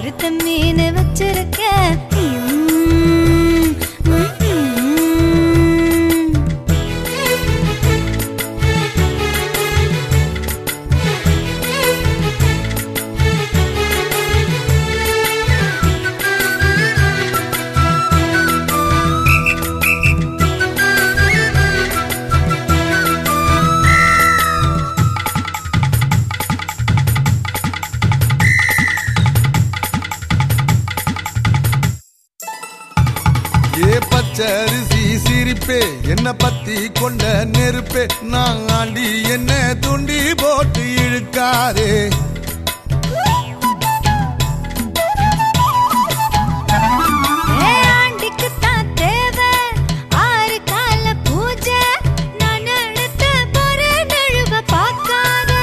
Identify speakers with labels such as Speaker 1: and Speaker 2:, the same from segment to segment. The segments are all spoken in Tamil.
Speaker 1: வறுத்த மீன் வச்சிருக்கேன்.
Speaker 2: பச்சரிசி சிரிப்பே என்ன பத்தி கொண்ட நெருப்பே நான் ஆண்டி என்ன துண்டி போட்டு இழுக்காரே.
Speaker 1: ஆண்டிக்கு தான் தேவை 6 கால பூஜை. நான் எடுத்த பொறு நழுவ பார்க்காத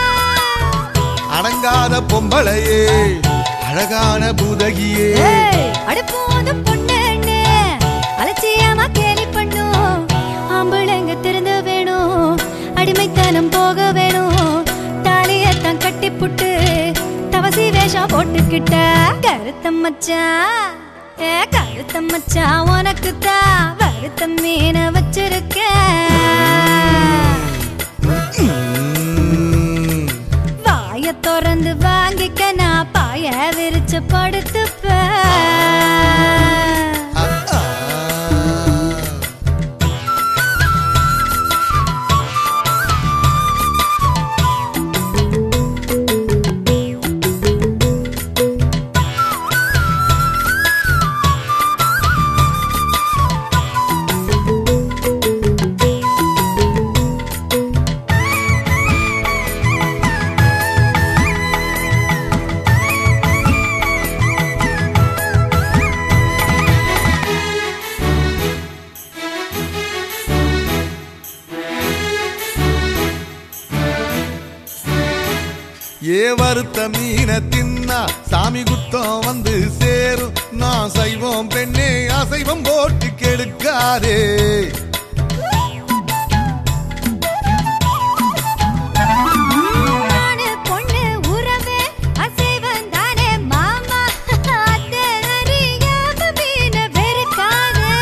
Speaker 2: அடங்காத பொம்பளையே அழகான பூதகியே.
Speaker 1: அடுப்போதும் பொண்ணு அலட்சியமா கேலி பண்ணும். ஆம்பளைங்க திறந்து வேணும், அடிமைத்தனம் போக வேணும். தாலியத்தான் கட்டி புட்டு தவசி வேஷம் போட்டுக்கிட்ட கருத்த மச்சான். கருத்த மச்சான் உனக்கு தான் வறுத்த மீன வச்சிருக்கேன். வாய திறந்து வாங்கிக்க நான் பாய விரிச்சு படுத்துப்பேன்.
Speaker 2: வறுத்த மீன தின்னா சாமி குத்தம் வந்து சேரும். நான் சைவம் பெண்ணே அசைவம் போட்டு கெடுக்காரே.
Speaker 1: பொண்ணு உறவே அசைவம் தானே மாமா. மீன வெறுக்காதே.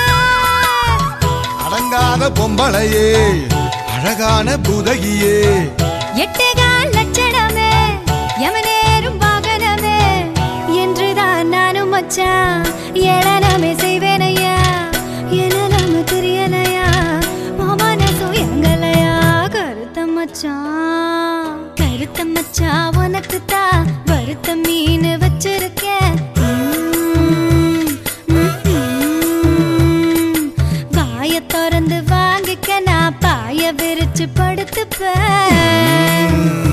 Speaker 2: அடங்காத பொம்பளையே அழகான பூதகியே.
Speaker 1: எட்டேகால் லட்சணமே யமனேரும் வாகனமே என்றுதான் நானும் மச்சான் ஏளனமே செய்வேனையா. எழலாம தெரியலையா மனசு எங்கலையா. கருத்த மச்சான் கருத்த மச்சான் உனக்கு தான் வறுத்த மீன் வச்சிருக்கேன். வாய திறந்து வாங்கிக்க நான் பாய விரிச்சு படுத்துப்பேன்.